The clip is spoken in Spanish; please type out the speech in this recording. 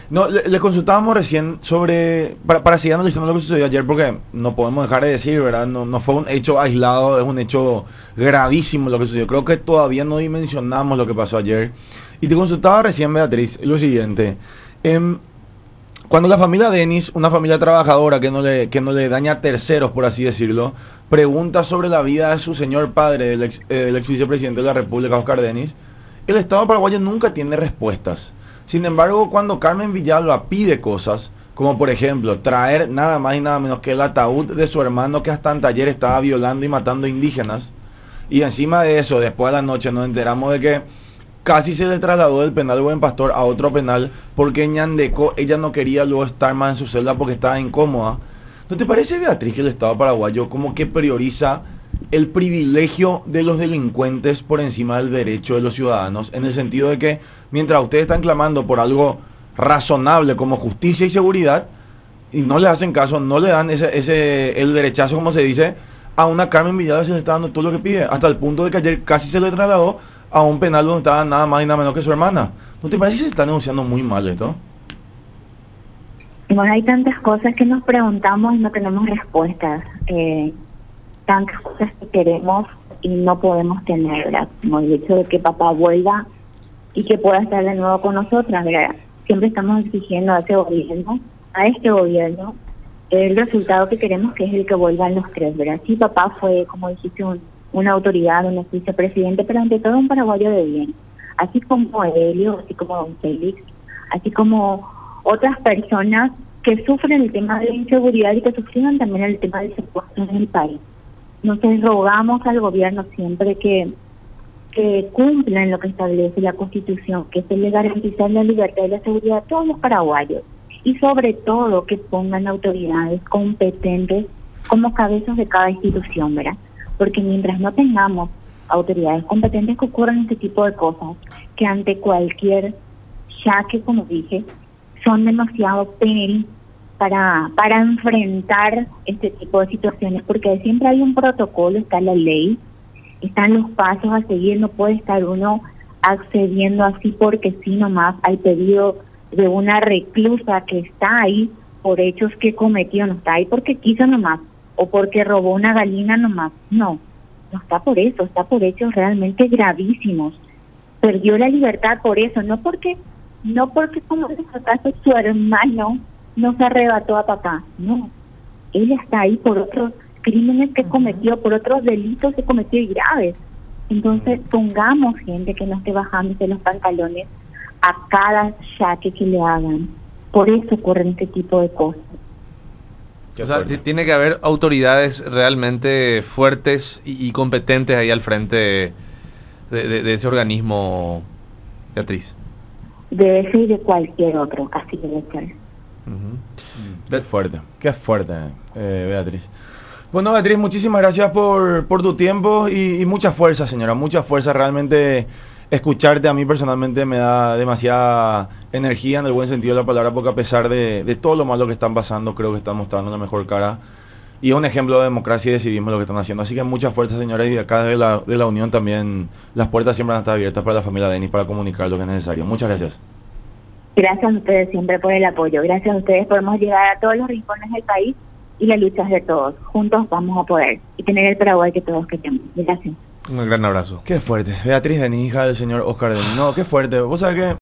No, le consultábamos recién sobre, para seguir analizando lo que sucedió ayer, porque no podemos dejar de decir, ¿verdad? No, no fue un hecho aislado, es un hecho gravísimo lo que sucedió. Creo que todavía no dimensionamos lo que pasó ayer. Y te consultaba recién, Beatriz, lo siguiente. Cuando la familia Denis, una familia trabajadora que no le daña a terceros, por así decirlo, pregunta sobre la vida de su señor padre, el ex vicepresidente de la República, Oscar Denis, el Estado paraguayo nunca tiene respuestas. Sin embargo, cuando Carmen Villalba pide cosas, como por ejemplo traer nada más y nada menos que el ataúd de su hermano que hasta anteayer estaba violando y matando indígenas, y encima de eso, después de la noche nos enteramos de que casi se le trasladó del penal Buen Pastor a otro penal porque en Ñandeco ella no quería luego estar más en su celda porque estaba incómoda. ¿No te parece, Beatriz, que el Estado paraguayo como que prioriza el privilegio de los delincuentes por encima del derecho de los ciudadanos? En el sentido de que mientras ustedes están clamando por algo razonable como justicia y seguridad, y no le hacen caso, no le dan el derechazo, como se dice, a una Carmen Villalba se le está dando todo lo que pide, hasta el punto de que ayer casi se le trasladó a un penal donde estaba nada más y nada menos que su hermana. ¿No te parece que se está negociando muy mal esto? Bueno, hay tantas cosas que nos preguntamos y no tenemos respuestas. Tantas cosas que queremos y no podemos tener, ¿verdad? Como el hecho de que papá vuelva y que pueda estar de nuevo con nosotras, ¿verdad? Siempre estamos exigiendo a este gobierno, el resultado que queremos, que es el que vuelvan los tres, ¿verdad? Sí, papá fue, como dijiste, una autoridad, un vicepresidente, pero ante todo un paraguayo de bien. Así como Helio, así como don Félix, así como otras personas que sufren el tema de la inseguridad y que sufrieron también el tema del secuestro en el país. Entonces rogamos al gobierno siempre que cumplan lo que establece la Constitución, que se le garantizar la libertad y la seguridad a todos los paraguayos, y sobre todo que pongan autoridades competentes como cabezas de cada institución, ¿verdad? Porque mientras no tengamos autoridades competentes, que ocurran este tipo de cosas, que ante cualquier jaque, como dije, son demasiado penal para enfrentar este tipo de situaciones, porque siempre hay un protocolo, está la ley, están los pasos a seguir, no puede estar uno accediendo así porque sí nomás al pedido de una reclusa que está ahí por hechos que cometió, no está ahí porque quiso nomás, o porque robó una gallina nomás, no está por eso, está por hechos realmente gravísimos. Perdió la libertad por eso, no porque como en este caso su hermano nos arrebató a papá, no, él está ahí por otros crímenes que cometió, por otros delitos que cometió y graves. Entonces pongamos gente que no esté bajándose los pantalones a cada jaque que le hagan. Por eso ocurren este tipo de cosas. O sea, tiene que haber autoridades realmente fuertes y competentes ahí al frente de ese organismo, Beatriz. De ese y de cualquier otro, así debe ser. Qué fuerte, Beatriz. Bueno, Beatriz, muchísimas gracias por tu tiempo y mucha fuerza, señora, mucha fuerza. Realmente escucharte a mí personalmente me da demasiada energía en el buen sentido de la palabra, porque a pesar de todo lo malo que están pasando, creo que están mostrando la mejor cara. Y es un ejemplo de democracia y de civismo lo que están haciendo. Así que mucha fuerza, señora, y acá de la Unión también las puertas siempre van a estar abiertas para la familia Denis para comunicar lo que es necesario. Muchas gracias. Gracias a ustedes siempre por el apoyo. Gracias a ustedes podemos llegar a todos los rincones del país y la lucha es de todos. Juntos vamos a poder y tener el Paraguay que todos queremos. Gracias. Un gran abrazo. Qué fuerte. Beatriz Denis, hija del señor Oscar Denis. No, qué fuerte. Vos sabés que